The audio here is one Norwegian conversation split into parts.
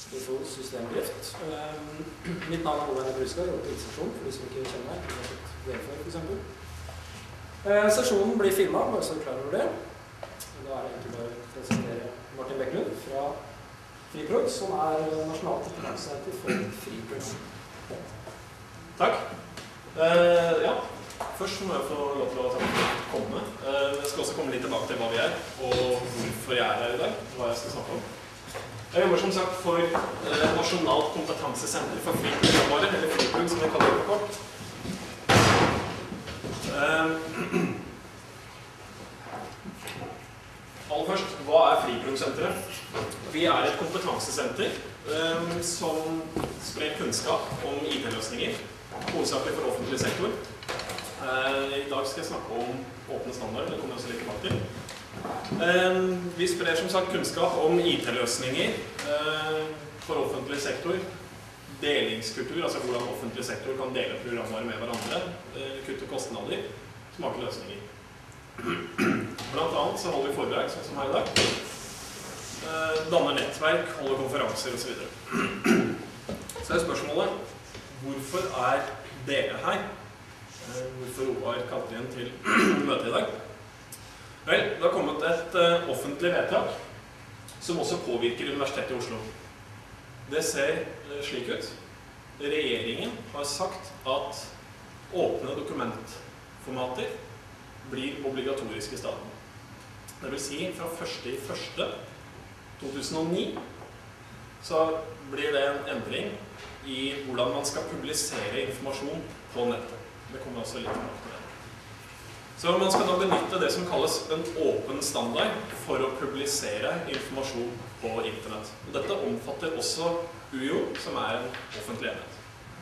IFO systemdrift. Mitt navn er Olav Bruska, jeg jobber på IT-stasjonen, for de som ikke kjenner meg. Jeg har sett VFR, for eksempel. Sesjonen blir filmet, bare så du er klar over det. Da er det egentlig bare å presentere Martin Bekkelund fra FreeProg, som er nasjonalt kompetansesenter for FreeProg. Takk. Ja, først må jeg få lov til å takke for å komme. Jeg skal også komme litt tilbake til hva vi er, og hvorfor jeg er her i dag, hva jeg skal snakke om. Jeg jobber som sagt for Nasjonalt kompetansesenter for FreeProg, eller FreeProg som vi kaller det på kort. Aller først, hva er FreeProg-senteret? Vi er et kompetansesenter som sprer kunnskap om IT-løsninger, hovedsakelig for offentlig sektor. I dag skal jeg snakke om åpne standarder, det kommer jeg også litt tilbake til. Vi sprer som sagt kunnskap om IT-løsninger for offentlig sektor, delingskultur, altså hvordan offentlig sektor kan dele programmer med hverandre, kutte kostnader, smarte løsninger. Blant annet så holder vi foredrag, sånn som her i dag. Danner nettverk, holder konferanser og så videre. Så er spørsmålet, hvorfor er dere her? Hvorfor Roar kalte inn til møte i dag? Vel, det har kommet et offentlig vedtak som også påvirker Universitetet i Oslo. Det ser slik ut. Regjeringen har sagt at åpne dokumentformater blir obligatoriske i staten. Det vil si, fra 1.1.2009 så blir det en endring i hvordan man skal publisere informasjon på nettet. Det kommer også litt tilbake til det. Så man skal da benytte det som kalles en åpen standard for å publisere informasjon på internett. Og dette omfatter også UiO, som er en offentlig enhet.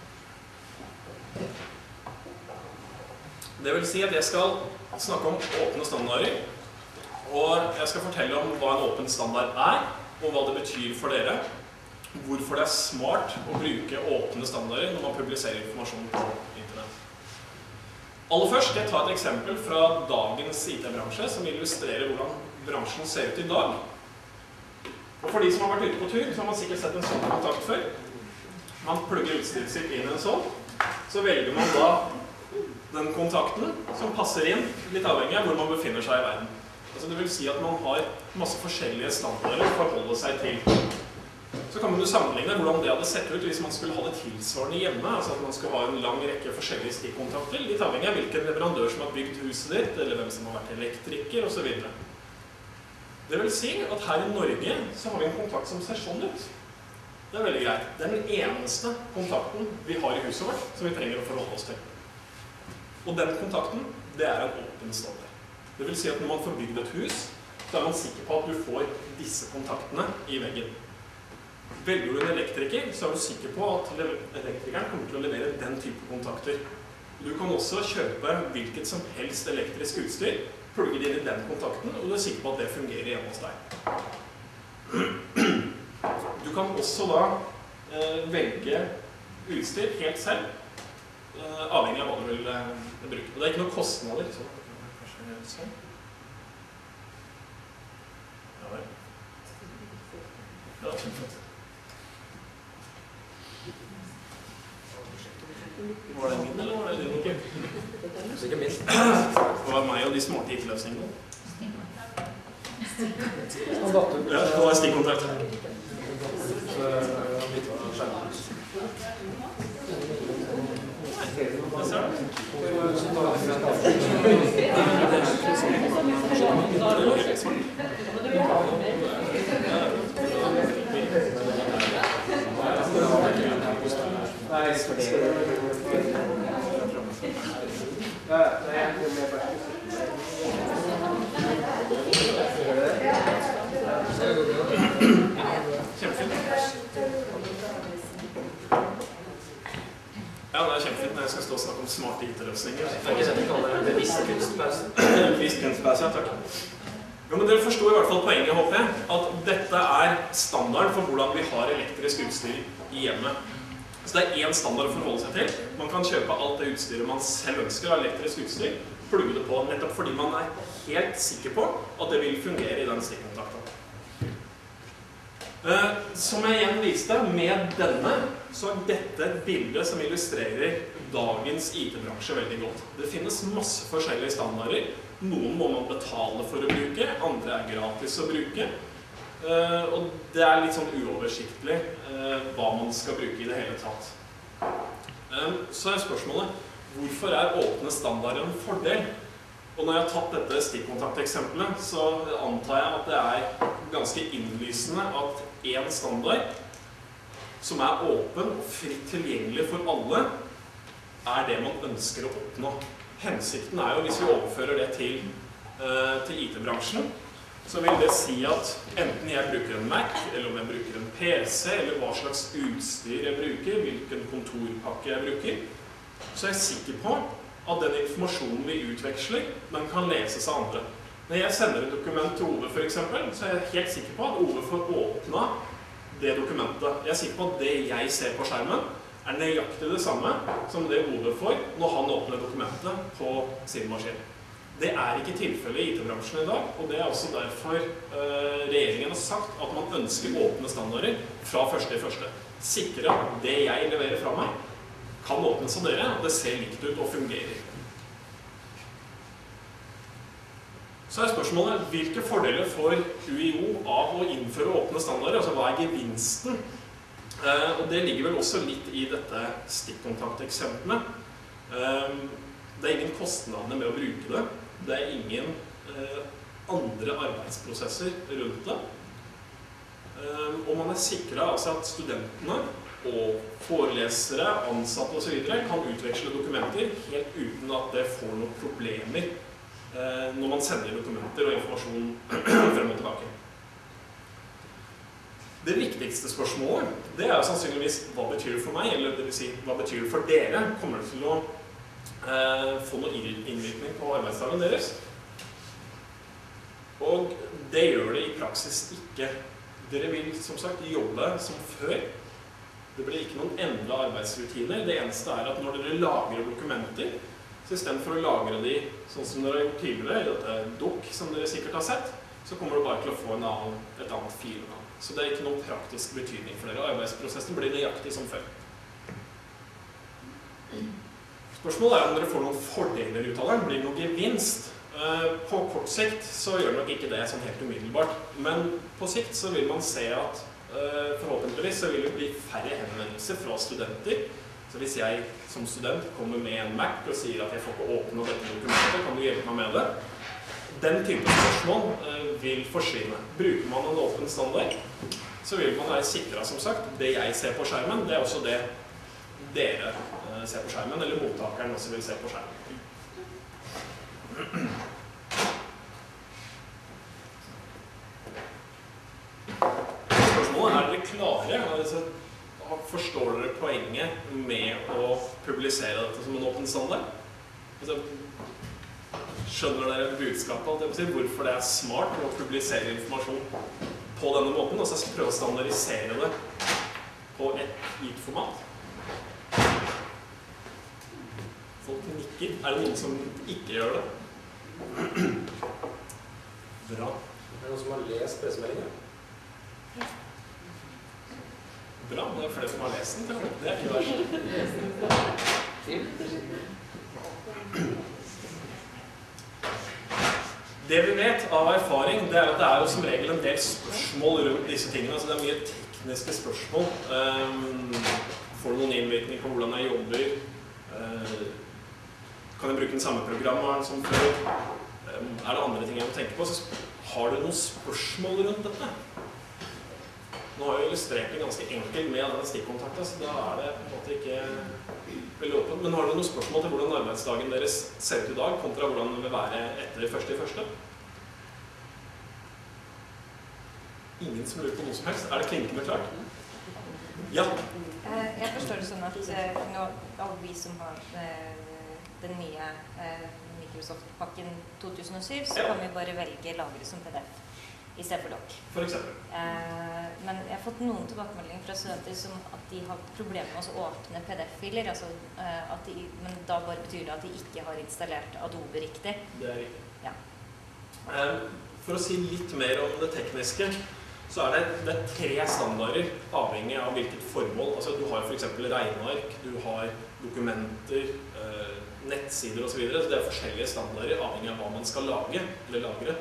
Det vil si at jeg skal snakke om åpne standarder, og jeg skal fortelle om hva en åpen standard er, og hva det betyr for dere, hvorfor det er smart å bruke åpne standarder når man publiserer informasjon på internett. Aller først skal jeg ta et eksempel fra dagens IT-bransje, som illustrerer hvordan bransjen ser ut i dag. Og for de som har vært ute på tur, så har man sikkert sett en sånn kontakt før. Man plugger utstyret sitt inn i en sånn, så velger man da den kontakten som passer inn, litt avhengig av hvor man befinner seg i verden. Altså det vil si at man har masse forskjellige standarder å forholde seg til. Så kan man jo sammenligne hvordan det hadde sett ut hvis man skulle ha det tilsvarende hjemme, altså at man skulle ha en lang rekke forskjellige stikkontakter, litt avhengig av hvilken leverandør som har bygd huset ditt, eller hvem som har vært elektriker, og så videre. Det vil si at her i Norge så har vi en kontakt som ser sånn ut. Det er veldig greit. Det er den eneste kontakten vi har i huset vårt som vi trenger å forholde oss til. Og den kontakten, det er en åpen standard. Det vil si at når man får bygd et hus, så er man sikker på at du får disse kontaktene i veggen. Velger du en elektriker, så er du sikker på at elektrikeren kommer til å levere den type kontakter. Du kan også kjøpe hvilket som helst elektrisk utstyr, plugge det inn i den kontakten, og du er sikker på at det fungerer hjemme hos deg. Du kan også da velge utstyr helt selv, avhengig av hva du vil bruke. Og det er ikke noen kostnader. Så kanskje sånn. Ja vel. Ja, kjempeflott. Var det min, eller var det din ikke? Sikkert min. Det var meg og de smarte IT-løsningene. Ja, det var stikkontakt. Ja, det er kjempefint når jeg skal stå og snakke om smarte IT-løsninger. Det er ikke sånn vi kaller det bevisst kunstpause. Bevisst kunstpause, ja, takk. Jo, men dere forstår i hvert fall poenget, håper jeg, at dette er standard for hvordan vi har elektrisk utstyr i hjemmet. Så det er én standard å forholde seg til. Man kan kjøpe alt det utstyret man selv ønsker av elektrisk utstyr, plugge det på, nettopp fordi man er helt sikker på at det vil fungere i den stikkontakten. Som jeg igjen viste, med denne, så er dette et bilde som illustrerer dagens IT-bransje veldig godt. Det finnes masse forskjellige standarder. Noen må man betale for å bruke, andre er gratis å bruke. Og det er litt sånn uoversiktlig hva man skal bruke i det hele tatt. Så er spørsmålet, hvorfor er åpne standarder en fordel? Og når jeg har tatt dette stikkontakteksempelet, så antar jeg at det er ganske innlysende at en standard som er åpen og fritt tilgjengelig for alle, er det man ønsker å oppnå. Hensikten er jo, hvis vi overfører det til IT-bransjen, så vil det si at enten jeg bruker en Mac, eller om jeg bruker en PC, eller hva slags utstyr jeg bruker, hvilken kontorpakke jeg bruker, så er jeg sikker på at den informasjonen vi utveksler, den kan leses av andre. Når jeg sender et dokument til Ove for eksempel, så er jeg helt sikker på at Ove får åpne det dokumentet. Jeg er sikker på at det jeg ser på skjermen er nøyaktig det samme som det Ove får når han åpner dokumentet på sin maskin. Det er ikke tilfellet i IT-bransjen i dag, og det er også derfor regjeringen har sagt at man ønsker åpne standarder fra 1.1. Sikre at det jeg leverer fra meg kan åpnes av dere, og det ser likt ut og fungerer. Så er spørsmålet, hvilke fordeler får UiO av å innføre åpne standarder? Altså, hva er gevinsten? Og det ligger vel også litt i dette stikkontakteksempelet. Det er ingen kostnader med å bruke det. Det er ingen andre arbeidsprosesser rundt det. Og man er sikret altså at studentene og forelesere, ansatte og så videre kan utveksle dokumenter helt uten at det får noen problemer når man sender dokumenter og informasjon frem og tilbake. Det viktigste spørsmålet, det er sannsynligvis hva betyr det for meg, eller det vil si hva betyr det for dere? Kommer det til å få noen innvirkning på arbeidsdagen deres? Og det gjør det i praksis ikke. Dere vil som sagt jobbe som før. Det blir ikke noen endrede arbeidsrutiner. Det eneste er at når dere lagrer dokumenter, så i stedet for å lagre de sånn som dere har gjort tidligere, i dette doc som dere sikkert har sett, så kommer du bare til å få et annet filnavn. Så det er ikke noen praktisk betydning for dere. Arbeidsprosessen blir nøyaktig som før. Spørsmålet er om dere får noen fordeler ut av det. Blir det noen gevinst? På kort sikt så gjør det nok ikke det sånn helt umiddelbart. Men på sikt så vil man se at forhåpentligvis så vil det bli færre henvendelser fra studenter. Så hvis jeg som student kommer med en Mac og sier at jeg får ikke åpne dette dokumentet, kan du hjelpe meg med det? Den type spørsmål vil forsvinne. Bruker man en åpen standard, så vil man være sikret, som sagt. Det jeg ser på skjermen, det er også det dere ser på skjermen, eller mottakeren også vil se på skjermen. Spørsmålet, er dere klare? Altså, forstår dere poenget med å publisere dette som en åpen standard? Altså, skjønner dere budskapet, hvorfor det er smart å publisere informasjon på denne måten, og så prøve å standardisere det på et gitt format? Folk nikker. Er det noen som ikke gjør det? Bra. Er det noen som har lest pressemeldingen? Bra, det er flere som har lest den. Det er ikke verst. Det vi vet av erfaring, det er at det er jo som regel en del spørsmål rundt disse tingene. Altså det er mye tekniske spørsmål. Får du noen innvirkning på hvordan jeg jobber? Kan jeg bruke den samme programmet som før? Er det andre ting jeg må tenke på? Så har du noen spørsmål rundt dette? Nå har jeg illustrert det ganske enkelt med denne stikkontakten, så da er det på en måte ikke veldig åpent. Men har du noen spørsmål til hvordan arbeidsdagen deres ser ut i dag, kontra hvordan den vil være etter 1.1.? Ingen som lurer på noe som helst? Er det klinkende klart? Ja? Jeg forstår det sånn at nå, alle vi som har den nye Microsoft-pakken 2007, så kan vi bare velge lagre som PDF i stedet for doc. For eksempel. Men jeg har fått noen tilbakemeldinger fra studenter som at de har problemer med å åpne PDF-filer, altså men da bare betyr det at de ikke har installert Adobe riktig. Det er riktig. Ja. For å si litt mer om det tekniske, så det er 3 standarder avhengig av hvilket formål. Altså, du har for eksempel regneark, du har dokumenter, nettsider og så videre. Så det er forskjellige standarder avhengig av hva man skal lage eller lagre.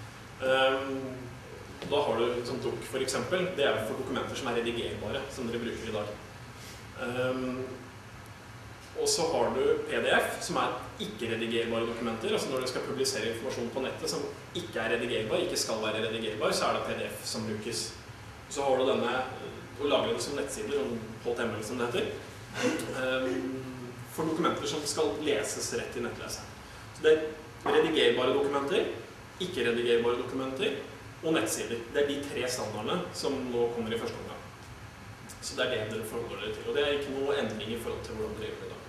Da har du som doc for eksempel, det er for dokumenter som er redigerbare, som dere bruker i dag. Og så har du PDF, som er ikke-redigerbare dokumenter. Altså når du skal publisere informasjon på nettet som ikke er redigerbar, ikke skal være redigerbar, så er det PDF som brukes. Så har du denne, å lagre det som nettsider, HTML som det heter, for dokumenter som skal leses rett i nettleseren. Så det er redigerbare dokumenter, ikke-redigerbare dokumenter og nettsider. Det er de 3 standardene som nå kommer i første omgang. Så det er det dere forholder dere til, og det er ikke noe endring i forhold til hvordan dere gjør det i dag.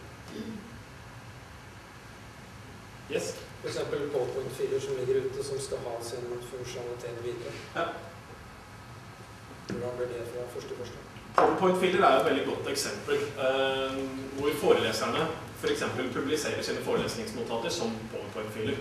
Yes? For eksempel PowerPoint-filer som ligger ute, som skal ha sin funksjonalitet videre. Ja. Hvordan blir det fra første? PowerPoint-filer er et veldig godt eksempel, hvor foreleserne for eksempel publiserer sine forelesningsnotater som PowerPoint-filer.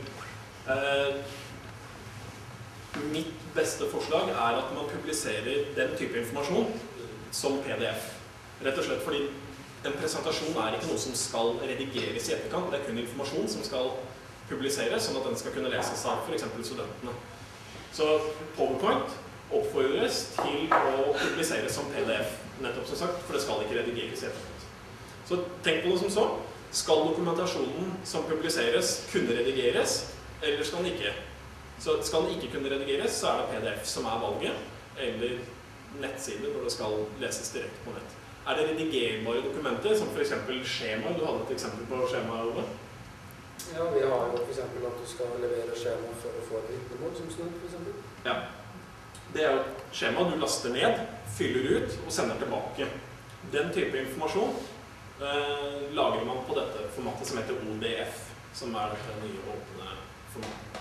Mitt beste forslag er at man publiserer den type informasjon som PDF. Rett og slett fordi en presentasjon er ikke noe som skal redigeres i etterkant, det er kun informasjon som skal publiseres, sånn at den skal kunne leses av for eksempel studentene. Så PowerPoint oppfordres til å publiseres som PDF, nettopp som sagt, for det skal ikke redigeres i etterkant. Så tenk på det som så, skal dokumentasjonen som publiseres kunne redigeres, eller skal den ikke? Så skal den ikke kunne redigeres, så er det PDF som er valget, eller nettsider når det skal leses direkte på nett. Er det redigerbare dokumenter, som for eksempel skjema? Du hadde et eksempel på skjema, Ove? Ja, vi har jo for eksempel at du skal levere skjema for å få et vitnemål som student, for eksempel. Ja. Det er jo et skjema du laster ned, fyller ut og sender tilbake. Den type informasjon lagrer man på dette formatet som heter ODF, som er dette nye åpne formatet.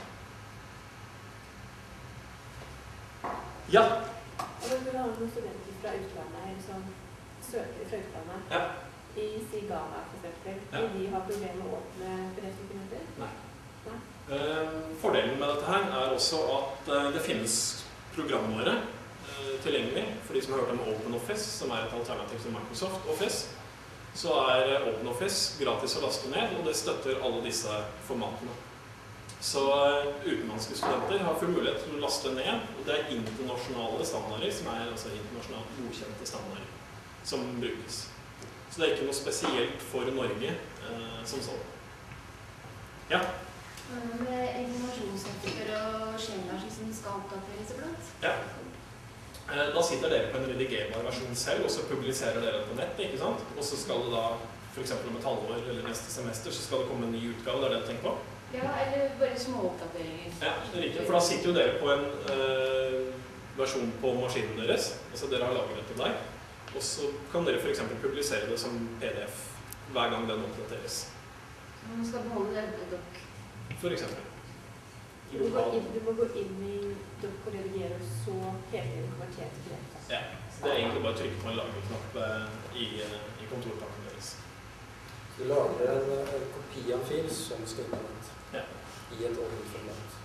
Ja? Og da vil ha noen studenter fra utlandet som søker fra utlandet. Ja. I Ghana for eksempel. Ja. Vil de ha problemer med å åpne PDF-dokumenter? Nei. Fordelen med dette her er også at det finnes programvare tilgjengelig. For de som har hørt om OpenOffice, som er et alternativ til Microsoft Office, så er OpenOffice gratis å laste ned, og det støtter alle disse formatene. Så utenlandske studenter har full mulighet til å laste ned, og det er internasjonale standarder, som er altså internasjonalt godkjente standarder, som brukes. Så det er ikke noe spesielt for Norge som sånn. Ja? Med informasjonsnetter og skjemaer som skal oppdateres iblant? Ja. Da sitter dere på en redigerbar versjon selv, og så publiserer dere på nett, ikke sant? Og så skal det da, for eksempel om et halvår eller neste semester, så skal det komme en ny utgave, det er det du tenker på? Ja, eller bare små oppdateringer. Ja, det er riktig, for da sitter jo dere på en versjon på maskinen deres, altså dere har lagret til deg, og så kan dere for eksempel publisere det som PDF hver gang den oppdateres. Så man skal beholde denne dokk? For eksempel. Du må gå inn i dokk og redigere, og så hele konvertere til PDF. Ja, så det er egentlig bare å trykke på en lagerknapp i kontorpakken deres. Du lager en kopi av en fil som skal inn på nett. Ja. I et åpent format.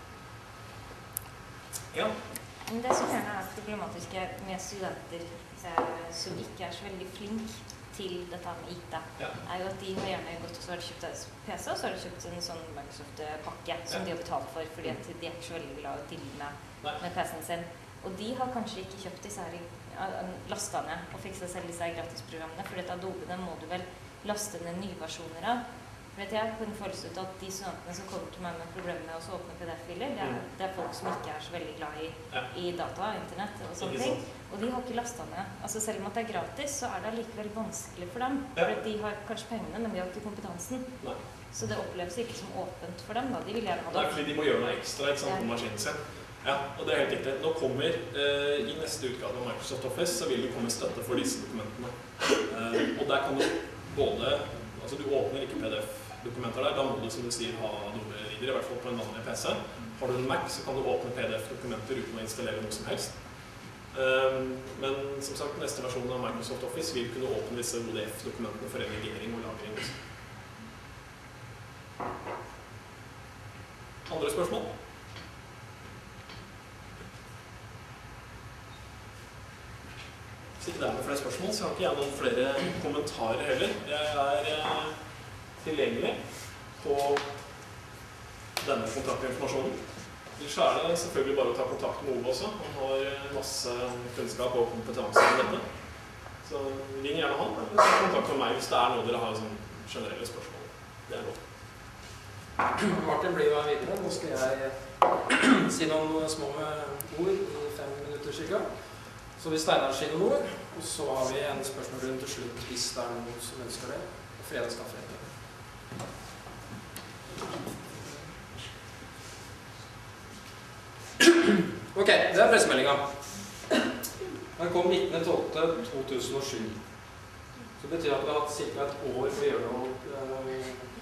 Ja. Det som gjerne er problematiske med studenter som ikke er så veldig flink til dette med IT, Ja. er jo at de har gjerne gått og så har de kjøpt PC, og så har de kjøpt en sånn Microsoft-pakke som de har betalt for, fordi at de er ikke så veldig glad i å deale med PC-en sin. Og de har kanskje ikke kjøpt disse her lastene og fikset selv disse her gratisprogrammene, for dette Adobe må du vel laste ned nye versjoner av. For jeg kunne føles ut at de studentene som kommer til meg med problemer med å åpne PDF-filer, det er folk som ikke er så veldig glad i data og internett og sånne ting. Og de har ikke lastet ned. Altså selv om at det er gratis, så er det likevel vanskelig for dem. For de har kanskje pengene, men de har ikke kompetansen. Nei. Så det oppleves ikke som åpent for dem da. De vil gjerne ha det. Det er fordi de må gjøre noe ekstra, ikke sant, på maskinen sin. Ja, og det er helt riktig. Nå kommer, i neste utgave av Microsoft Office, så vil det komme støtte for disse dokumentene. Og der kan du både, altså du åpner ikke PDF-dokumenter der, da må du, som du sier, ha Adobe Reader, i hvert fall på en vanlig PC. Har du en Mac, så kan du åpne PDF-dokumenter uten å installere noe som helst. Men som sagt, neste versjon av Microsoft Office vil kunne åpne disse ODF-dokumentene for redigering og lagring. Andre spørsmål? Hvis ikke det noen flere spørsmål, så har ikke jeg noen flere kommentarer heller. Jeg tilgjengelig på denne kontaktinformasjonen. Ellers er det selvfølgelig bare å ta kontakt med Ove også. Han har masse kunnskap og kompetanse om dette. Så ring gjerne han, eller ta kontakt med meg hvis det noe dere har sånn generelle spørsmål. Det lov. Martin blir jo videre. Nå skal jeg si noen små ord i 5 minutter cirka. Så vi Steinar sier noen ord, og så har vi en spørsmål til slutt hvis det noen som ønsker det. Fredagskaffe etter. Ok, det pressemeldingen. Den kom 19.12.2007. Så det betyr at vi har hatt cirka et år for å gjøre noe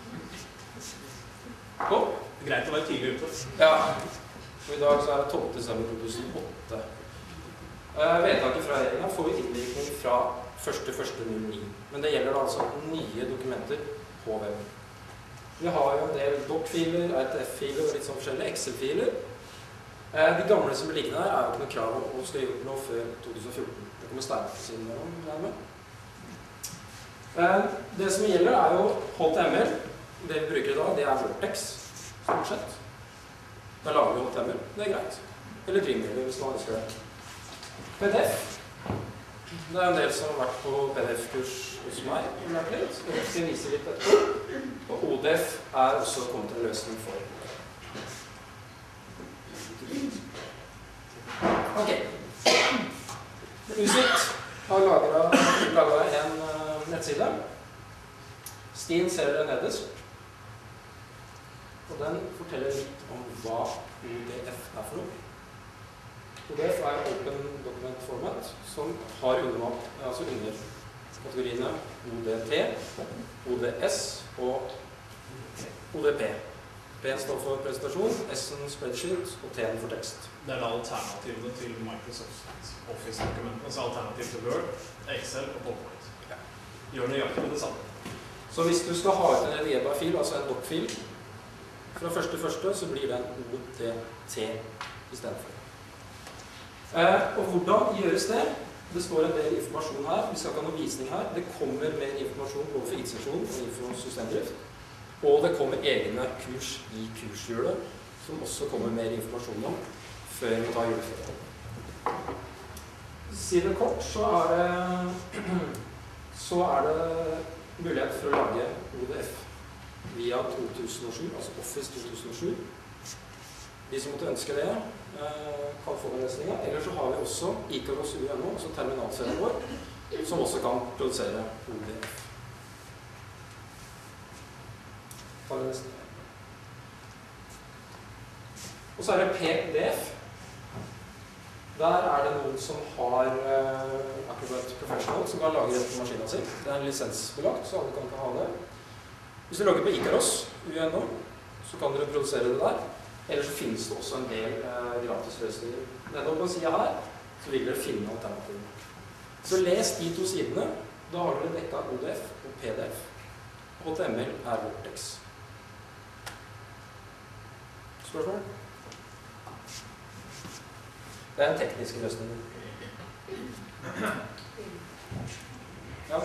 på. Det greit å være tidlig ute. Ja, og i dag så det 12. desember 2008. Vedtaket fra regjeringen får vi innvirkning fra 1.1.09. Men det gjelder da altså nye dokumenter på web. Vi har jo en del doc-filer, RTF-filer og litt sånn forskjellige Excel-filer. De gamle som blir liggende der jo ikke noe krav om å skal gjøre noe før 2014. Det kommer Steinar til siden om, regner med. Det som gjelder jo HTML. Det vi bruker i dag, det Vortex, stort sett. Da lager vi HTML, det greit. Eller Dreamweaver hvis man ønsker det. PDF. Det en del som har vært på PDF-kurs hos meg, og lært litt. Jeg skal vise litt etterpå. Og ODF også kommet en løsning for. Ok. Usikt har laget en nettside. Stien ser dere nederst. Og den forteller litt om hva ODF for noe. ODF Open Document Format, som har underkategoriene ODT, ODS og ODP. P står for presentasjon, S-en spreadsheet og T-en for tekst. Det da alternativene til Microsoft Office-dokumentene, altså alternativ til Word, Excel og PowerPoint. Ja. Gjør nøyaktig med det samme. Så hvis du skal ha ut en redigerbar-fil, altså en doc-fil, fra 1.1. så blir det en ODT i stedet for. Og hvordan gjøres det? Det står en del informasjon her. Vi skal ikke ha noen visning her. Det kommer mer informasjon både for IT-sesjonen og info systemdrift. Og det kommer egne kurs i kurshjulet, som også kommer mer informasjon om før vi tar juleferien. Si det kort, så det mulighet for å lage ODF via 2007, altså Office 2007. De som måtte ønske det, kan få den løsningen. Ellers så har vi også Ikaros UNO, altså terminalserien vår, som også kan produsere ODF. Og så det PDF. Der det noen som har Acrobat Professional, som kan lage det på maskinen sin. Det en lisensbelagt, så alle kan ikke ha det. Hvis du logger på Ikaros UNO, så kan dere produsere det der. Ellers så finnes det også en del gratisløsninger. Nedover på siden her, så vil dere finne alternativer. Så les de 2 sidene. Da har dere dekket ODF og PDF. HTML Vortex. Spørsmål? Det en teknisk løsning. Ja?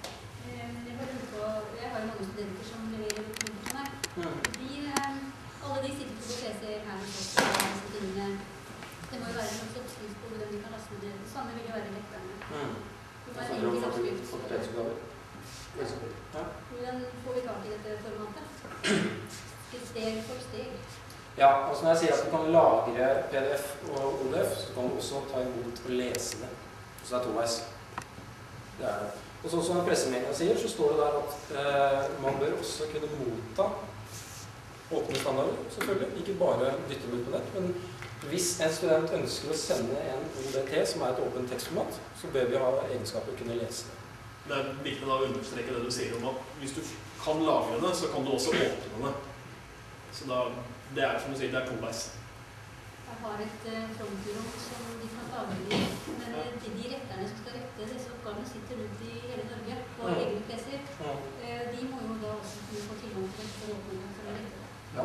Jeg har jo mange studenter som leverer dokumenter til meg. Alle de sitter på PC-er her hos oss. Det må jo være en slags oppskrift på hvordan de kan laste det. Det samme vil jo være letterne. Det må være en enkel oppskrift. Hvordan får vi tak i dette formatet? Steg for steg. Ja, altså når jeg sier at du kan lagre PDF og ODF, så kan du også ta imot og lese det. Så det 2-veis. Det det. Og sånn som pressemeldingen sier, så står det der at man bør også kunne motta åpne standarder, selvfølgelig. Ikke bare dytte dem ut på nett, men hvis en student ønsker å sende en ODT, som et åpent tekstformat, så bør vi ha egenskaper å kunne lese det. Det viktig da å understreke det du sier om at hvis du kan lagre det, så kan du også åpne det. Så da, det som du sier, det 2-veis. Jeg har et frontrom som de kan lagre i, men de retterne som skal rette disse oppgavene sitter rundt i hele Norge på egne PC-er. De må jo da også kunne få tilgang til å åpne det for å rette det. Ja.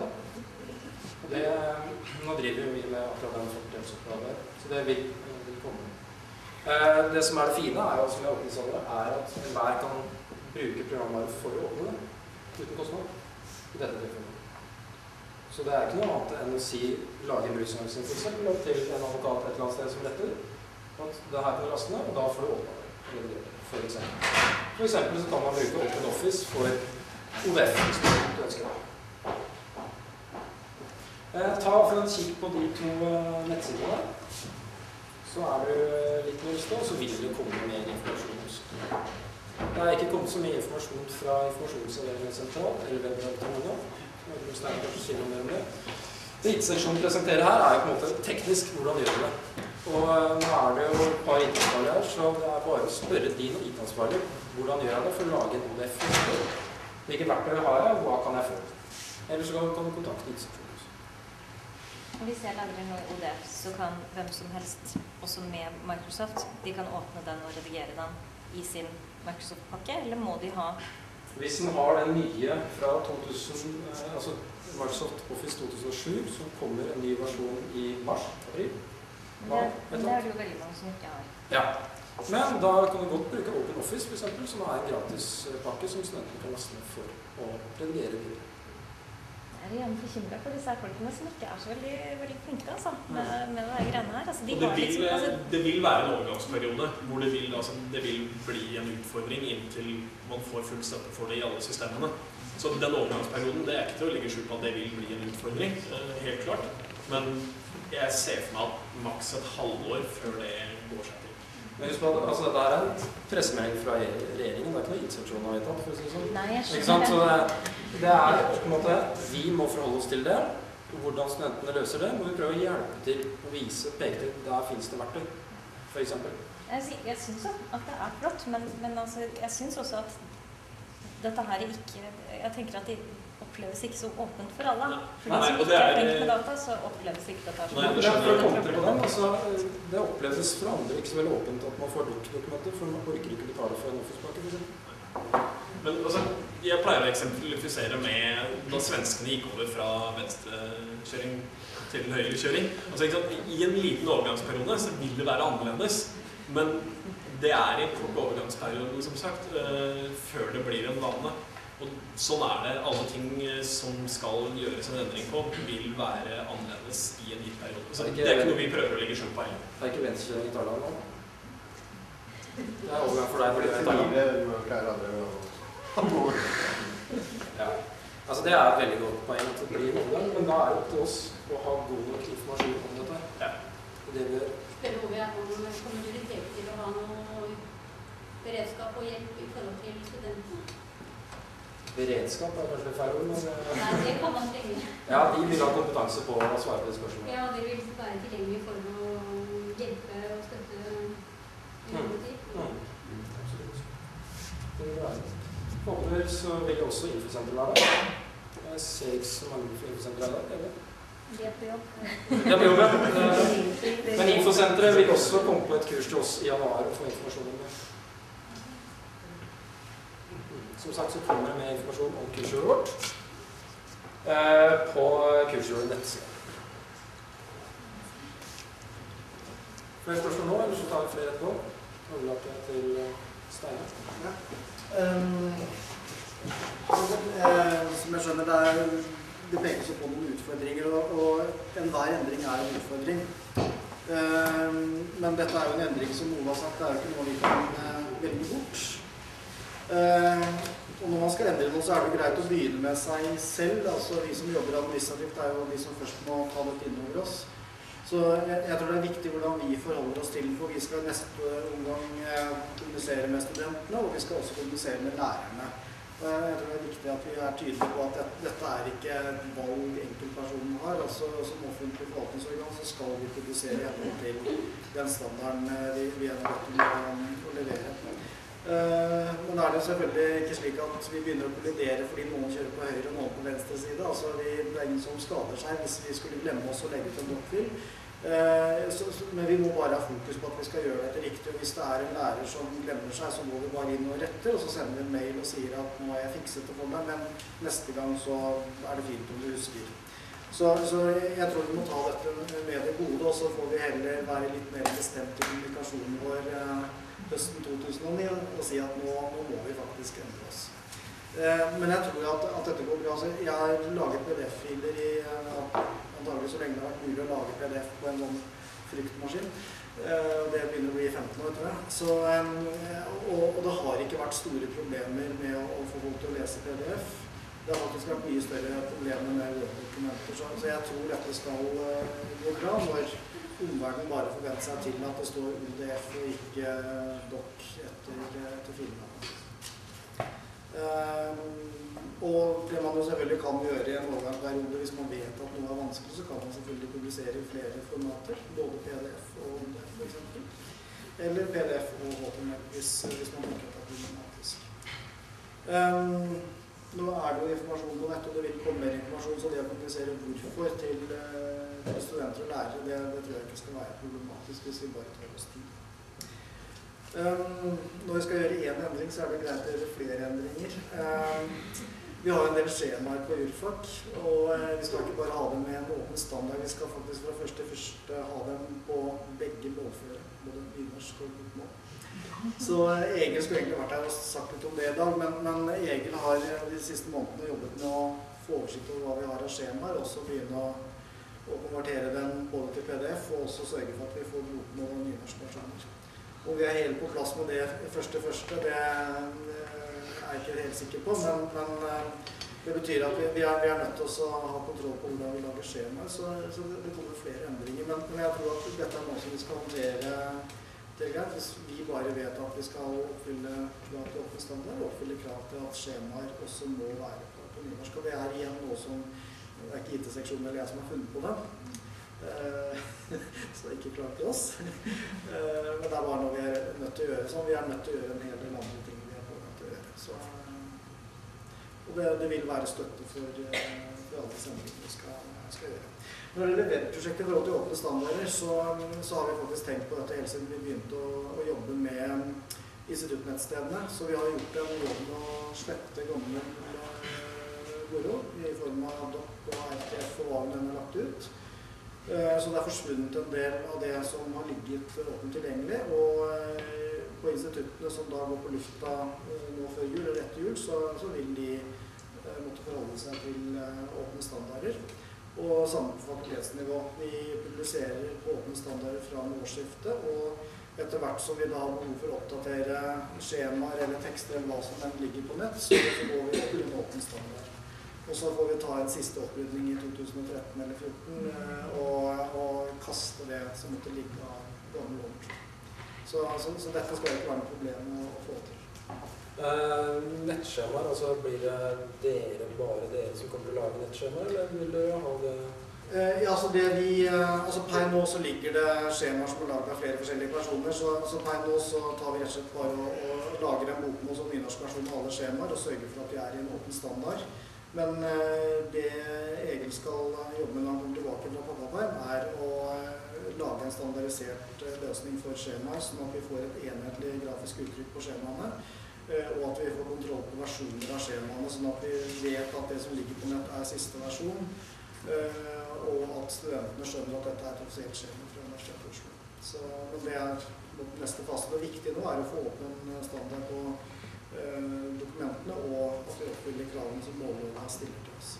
Nå driver vi med akkurat den fordelsoppgaven, så det vil komme. Det som det fine, som jeg åpningsholder, at enhver kan bruke programvare for å åpne det, uten kostnad, i dette tilfellet. Så det ikke noe annet enn å lage en bruksanvisning for eksempel, til en advokat et eller annet sted som retter, at det her kan du laste ned, og da får du åpne det, for eksempel. For eksempel så kan man bruke OpenOffice for ODF, hvis du ønsker det. Ta for en kikk på de to nettsidene. Så du litt nøyeste, og så vil det komme mer informasjon også. Det ikke kommet så mye informasjon fra informasjonsavdelingen sentralt, eller webredaktørene. Stein kanskje sier noe mer om det. Det IT-seksjonen presenterer her på en måte teknisk hvordan gjør det. Og nå det jo et par IT-ansvarlige her, så det bare å spørre din IT-ansvarlig hvordan gjør jeg det for å lage en ODF. Hvilke verktøy har jeg, og hva kan jeg få? Eller så kan du kontakte IT-seksjonen. Hvis jeg lager noe i ODF, så kan hvem som helst, også med Microsoft, de kan åpne den og redigere den i sin Microsoft-pakke, eller må de ha? Hvis den har den nye fra 2000, altså Microsoft Office 2007, så kommer en ny versjon i mars-april. Det det jo veldig mange som ikke har. Ja, men da kan du godt bruke OpenOffice for eksempel, som en gratis pakke som studentene kan laste ned for å redigere videre. Jeg igjen bekymret for disse folkene som ikke så veldig flinke altså, med det greiene her. Altså, det vil være en overgangsperiode hvor det vil bli en utfordring inntil man får full støtte for det i alle systemene. Så den overgangsperioden, det ikke til å ligge skjult på at det vil bli en utfordring, helt klart. Men jeg ser for meg at maks et halvår før det går seg til. Men husk på at dette en pressemelding fra regjeringen, det ikke noe IT-seksjonen har vedtatt, for å si det sånn. Nei, jeg skjønner. Ikke sant? Så det på en måte, vi må forholde oss til det, og hvordan studentene løser det, må vi prøve å hjelpe til å vise, peke til, der finnes det verktøy, for eksempel. Jeg synes at det flott, men altså, jeg synes også at dette her ikke, jeg tenker at det oppleves ikke så åpent for alle. For de som ikke flink med data, så oppleves ikke dette sånn. Nei, det for å komme til på den, altså, det oppleves for andre ikke så veldig åpent at man får dokumenter, for man orker ikke betale for en Office-pakke, for eksempel. Men altså, jeg pleier å eksemplifisere med da svenskene gikk over fra venstrekjøring til høyrekjøring. Altså, i en liten overgangsperiode så vil det være annerledes, men det i en kort overgangsperiode, som sagt, før det blir en vane. Og sånn det. Alle ting som skal gjøres en endring på, vil være annerledes i en gitt periode. Så det ikke noe vi prøver å legge skjult på heller. Det ikke venstrekjøring i Thailand nå? Det overgang for deg for det i Thailand. Ja. Altså det et veldig godt poeng at det blir en overgang, men da det opp til oss å ha god nok informasjon om dette. Ja. Det vi gjør. Spør over om man kommer til å ha noe beredskap og hjelp i forhold til studentene. Beredskap kanskje det feil ord, men... Nei, det kan man trenge. Ja, de vil ha kompetanse på å svare på det spørsmålet. Ja, det vil være tilgjengelig for å hjelpe og støtte universiteter. Absolutt. Det vil være. Forhåpentligvis så vil også infosenteret være der. Jeg ser ikke så mange infosenteret der, eller? De på jobb. De på jobb, ja. Men infosenteret vil også komme på et kurs til oss i januar og få informasjon om det. Som sagt så kommer det med informasjon om kurset vårt på kurset nettsiden. Flere spørsmål nå, eller så tar vi flere etterpå? Overlater jeg til Steiner. Ja. Som jeg skjønner, det pekes på noen utfordringer, og enhver endring en utfordring. Men dette jo en endring som Ove har sagt, det jo ikke noe vi kan velge bort. Og når man skal endre noe, så det greit å begynne med seg selv. Altså vi som jobber administrativt jo de som først må ta dette inn over oss. Så jeg tror det viktig hvordan vi forholder oss til, for vi skal neste omgang kommunisere med studentene, og vi skal også kommunisere med lærerne. Jeg tror det viktig at vi tydelige på at dette ikke et valg enkeltpersonen har. Altså som offentlig forvaltningsorgan så skal vi publisere gjennom til den standarden vi nødt til å levere. Men det jo selvfølgelig ikke slik at vi begynner å kollidere fordi noen kjører på høyre og noen på venstre side. Altså det ingen som skader seg hvis vi skulle glemme oss å legge til en dokkfil. Men vi må bare ha fokus på at vi skal gjøre dette riktig. Og hvis det en lærer som glemmer seg, så må vi bare inn og rette, og så sender vi en mail og sier at nå har jeg fikset det for meg, men neste gang så det fint om du husker. Så jeg tror vi må ta dette med det gode, og så får vi heller være litt mer bestemt i kommunikasjonen vår høsten 2009 og si at nå må vi faktisk endre oss. Men jeg tror at dette går bra. Altså, jeg har laget PDF-filer i antagelig så lenge det har vært mulig å lage PDF på en sånn fruktmaskin. Det begynner å bli 15 år, tror jeg. Og det har ikke vært store problemer med å få folk til å lese PDF. Det har faktisk vært mye større problemer med Word-dokumenter. Så jeg tror dette skal gå bra når omverdenen bare forventer seg til at det står UDF og ikke doc etter filmen. Og det man jo selvfølgelig kan gjøre i en overgangsperiode hvis man vet at noe er vanskelig, så kan man selvfølgelig publisere i flere formater, både PDF og ODF for eksempel, eller PDF og HTML hvis man tenker at det er problematisk. Nå er det jo informasjon på nett, og det vil komme mer informasjon, så det å kommunisere hvorfor til studenter og lærere, det tror jeg ikke skal være problematisk hvis vi bare tar oss tid. Når vi skal gjøre en endring, så er det greit å gjøre flere endringer. Vi har en del skjemaer på jurfag, og vi skal ikke bare ha dem med en åpen standard, vi skal faktisk fra første til første ha dem på begge målføre, både nynorsk og bokmål. Så Egil skulle egentlig vært her og sagt litt om det i dag, men Egil har de siste månedene jobbet med å få oversikt over hva vi har av skjemaer, og så begynne å konvertere den både til PDF, og også sørge for at vi får bokmål og nynorsk versjoner. Og vi er helt på plass med det første, det er jeg ikke helt sikker på, men det betyr at vi er nødt til å ha kontroll på hvordan vi lager skjemaer, så det kommer flere endringer. Men jeg tror at dette er noe som vi skal håndtere til greit. Hvis vi bare vet at vi skal oppfylle krav til åpen standard, og oppfylle krav til at skjemaer også må være på nynorsk. Og det er igjen noe som, det er ikke IT-seksjonen eller jeg som har funnet på det, så det er ikke klart til oss. Men det er bare noe vi er nødt til å gjøre sånn. Vi er nødt til å gjøre en hel del andre ting vi er på nødt til å gjøre. Så, og det vil være støtte for alle sendingene vi skal gjøre. Når det gjelder webprosjektet i forhold til åpne standarder, så har vi faktisk tenkt på dette helt siden vi begynte å jobbe med instituttnettstedene. Så vi har gjort en jobb med å slette gamle moro i form av doc og RTF og hva den er lagt ut. Så det er forsvunnet en del av det som har ligget åpent tilgjengelig, og på instituttene som da går på lufta nå før jul eller etter jul, så vil de måtte forholde seg til åpne standarder. Og samme på fakultetsnivå. Vi publiserer på åpne standarder fra årsskiftet, og etter hvert som vi da har behov for å oppdatere skjemaer eller tekster eller hva som ligger på nett, så går vi over en åpen standard. Og så får vi ta en siste opprydning i 2013 eller 2014 og kaste det som måtte ligge av gamle lover. Så dette skal ikke være noe problem å få til. Nettskjemaer, altså blir det bare dere som kommer til å lage nettskjemaer, eller vil dere ha det? Ja, altså per nå så ligger det skjemaer som er laget av flere forskjellige personer, så per nå så tar vi rett og slett bare og lager en bokmål som nynorsk versjon av alle skjemaer og sørger for at de er i en åpen standard. Men det Egil skal jobbe med når han kommer tilbake fra pappaperm, er å lage en standardisert løsning for skjemaer, sånn at vi får et enhetlig grafisk uttrykk på skjemaene, og at vi får kontroll på versjoner av skjemaene, sånn at vi vet at det som ligger på nett er siste versjon, og at studentene skjønner at dette er et offisielt skjema fra Universitetet i Oslo. Så det er neste fase. Det viktige nå er å få opp en standard på dokumentene, og at vi oppfyller kravene som målene stiller til oss.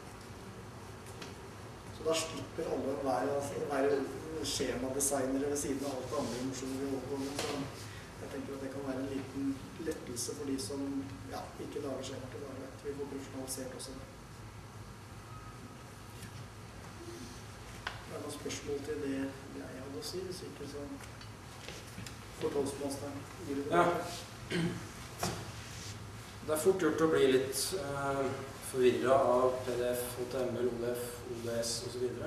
Så da slipper alle å være skjemadesignere ved siden av alt det andre emosjoner vi holder på med. Så jeg tenker at det kan være en liten lettelse for de som ikke lager skjemaer til daglig. Vi får profesjonalisert også det. Er det noen spørsmål til det jeg hadde å si, hvis ikke så fortolsmasteren gir det. Ja. Det er fort gjort å bli litt forvirret av PDF, HTML, ODF, ODS og så videre.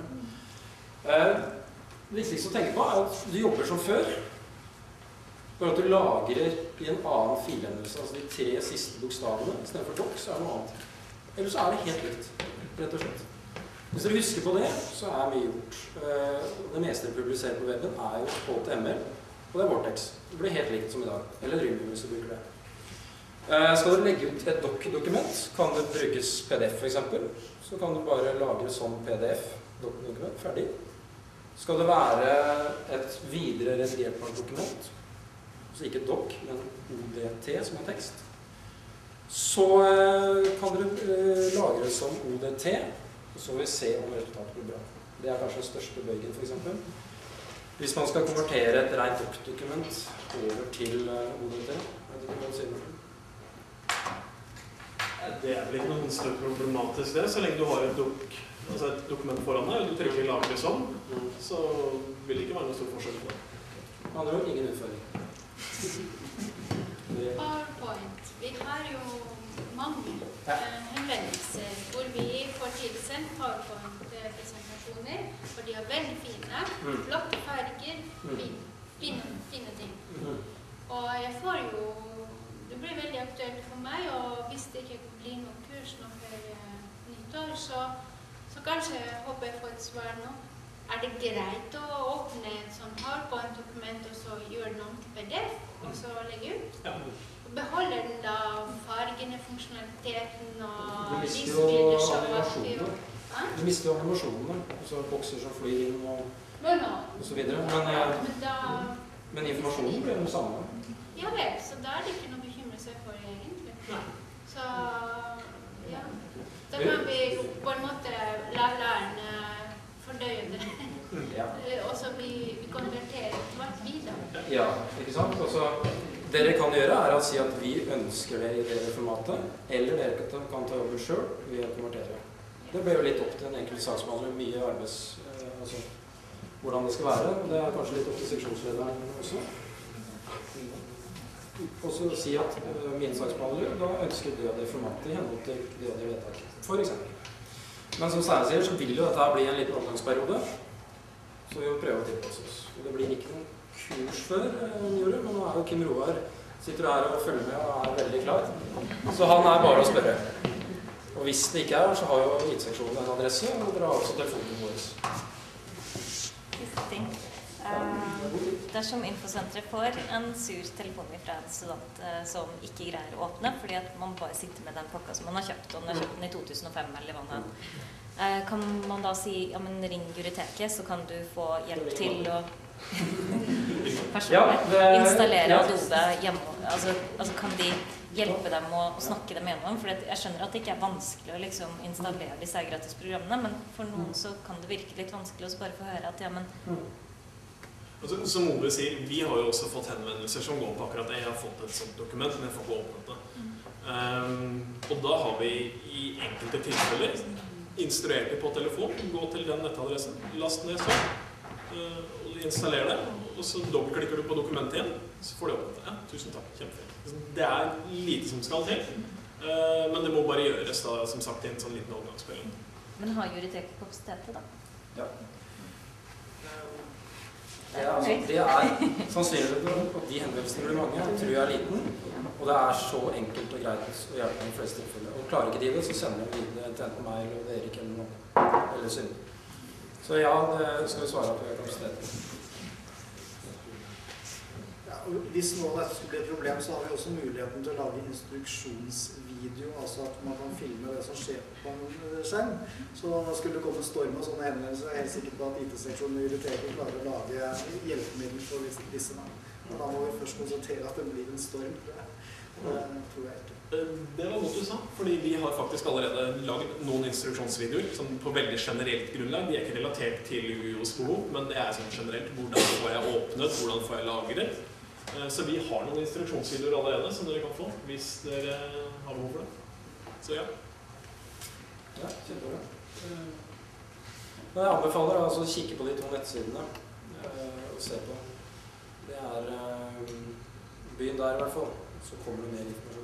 Det viktigste å tenke på er at du jobber som før, bare at du lagrer i en annen filendelse, altså de 3 siste bokstavene, i stedet for doc, så er det noe annet. Eller så er det helt likt, rett og slett. Hvis dere husker på det, så er mye gjort. Det meste dere publiserer på webben er jo HTML, og det er Vortex. Det blir helt likt som i dag. Eller Dreamweaver, hvis du bruker det. Skal du legge ut et doc-dokument, kan det brukes PDF for eksempel. Så kan du bare lagre som PDF-dokument, ferdig. Skal det være et videre redigert dokument, så ikke doc, men ODT som er tekst, så kan dere lagre som ODT, og så vil vi se om resultatet blir bra. Det er kanskje den største bøygen for eksempel. Hvis man skal konvertere et rent doc-dokument over til ODT, vet du hva du sier, Martin? Det er vel ikke noe større problematisk det, så lenge du har et dokument foran deg, og du trykker lagre sånn, så vil det ikke være noe stor forskjell på det. Man har jo ingen utføring. PowerPoint. Vi har jo mange henvendelser hvor vi får tilsendt PowerPoint-presentasjoner, og de er veldig fine, flotte farger, fine ting. Og jeg får jo, det blir veldig aktuelt for meg, og hvis det ikke blir noen kurs nå før nyttår, så kanskje jeg håper jeg får et svar nå. Er det greit å åpne et sånt PowerPoint-dokument og så gjøre det om til PDF, og så legge ut? Ja. Beholder den da fargene, funksjonaliteten og Du mister jo animasjonene. Du mister jo animasjonene, altså bokser som flyr inn og så videre. Men informasjonen blir den samme. Ja vel, så da er det ikke noe å bekymre seg for egentlig. Så ja, da kan vi på en måte la lærerne fordøye det. Og så vi konverterer tvert videre. Ja, ikke sant? Altså, dere kan gjøre er å si at vi ønsker det i det formatet, eller dere kan ta jobben selv ved å konvertere. Det blir jo litt opp til en enkelt saksbehandler, mye altså hvordan det skal være, og det er kanskje litt opp til seksjonslederen også. Og så si at min saksbehandler da ønsker det og det formatet i henhold til det og det vedtaket, for eksempel. Men som Steine sier, så vil jo dette bli en liten omgangsperiode, så vi må prøve å tilpasse oss. Det blir ikke noen kurs før nyåret, men nå er jo Kim Roar sitter her og følger med og er veldig klar. Så han er bare å spørre. Og hvis det ikke er, så har jo IT-seksjonen en adresse, og dere har også telefonen vår. Siste ting. Dersom Infosenteret får en sur telefon fra en student som ikke greier å åpne, fordi at man bare sitter med den pakka som man har kjøpt, og man har kjøpt den i 2005 eller hva det er, kan man da si, ja, men ring Juriteket, så kan du få hjelp til å installere Adobe hjemme. Altså kan de hjelpe dem å snakke dem gjennom, for jeg skjønner at det ikke er vanskelig å liksom installere disse gratisprogrammene, men for noen så kan det virke litt vanskelig å bare få høre at ja, men altså, som Ove sier, vi har jo også fått henvendelser som går på akkurat det. Jeg har fått et sånt dokument, men jeg får ikke åpnet det. Og da har vi i enkelte tilfeller instruert det på telefon, gå til den nettadressen, last ned sånn, og installer det, og så dobbeltklikker du på dokumentet igjen, så får du åpnet det. Ja, tusen takk, kjempefint. Det er lite som skal til, men det må bare gjøres da, som sagt, i en sånn liten overgangsperiode. Men har Juriteket kapasitetet da? Ja. Det er sannsynlig at de henvendelsene blir mange, tror jeg er liten, og det er så enkelt og greit å hjelpe i de fleste tilfeller. Og klarer ikke de det, så sender de videre til enten meg eller Erik eller noen, eller Synne. Så ja, det skal vi svare på kapasiteten. Ja, hvis nå dette skulle bli et problem, så har vi også muligheten til å lage instruksjonsvideo, altså at man kan filme det som skjer på en skjerm. Så da skulle det komme storm og sånne henvendelser, jeg er helt sikker på at IT-seksjonen i Juriteket klarer å lage hjelpemiddel for disse navn. Men da må vi først konstatere at det blir en storm, tror jeg. Det tror jeg ikke. Det var godt du sa, fordi vi har faktisk allerede laget noen instruksjonsvideoer som på veldig generelt grunnlag. De er ikke relatert til UiOs behov, men det er sånn generelt hvordan får jeg åpnet, hvordan får jeg lagret. Så vi har noen instruksjonsvideoer allerede som dere kan få, hvis dere har behov for det. Så ja. Ja, kjempebra. Jeg anbefaler altså å kikke på de to nettsidene og se på. Det er byen der i hvert fall, så kommer det mer informasjon.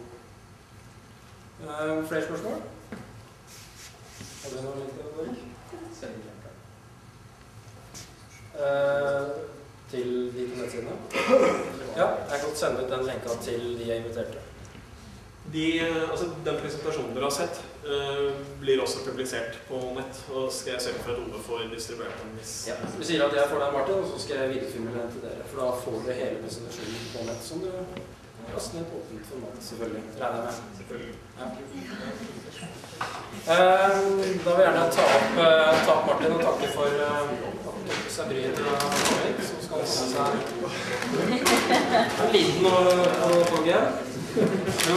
Flere spørsmål? Har du noe litt av det? Til de to nettsidene? Ja, jeg kan sende ut den lenka til de jeg inviterte. Den presentasjonen dere har sett blir også publisert på nett, og skal jeg sørge for at Ove får distribuert den hvis... Ja, vi sier at jeg får den, Martin, og så skal jeg videofilme den til dere, for da får dere hele presentasjonen på nett som dere Laste ned et åpent format, selvfølgelig. Regner jeg med. Selvfølgelig. Ja. Da vil jeg gjerne ta opp Martin og takke for at du tok seg bryet til å komme hit, som skal ha seg en liten og tog igjen. Ja.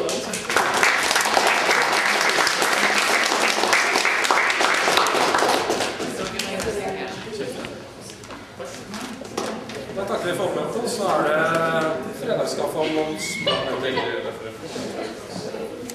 Da takker vi for oppmøtet, så det fredagskaffe om noen små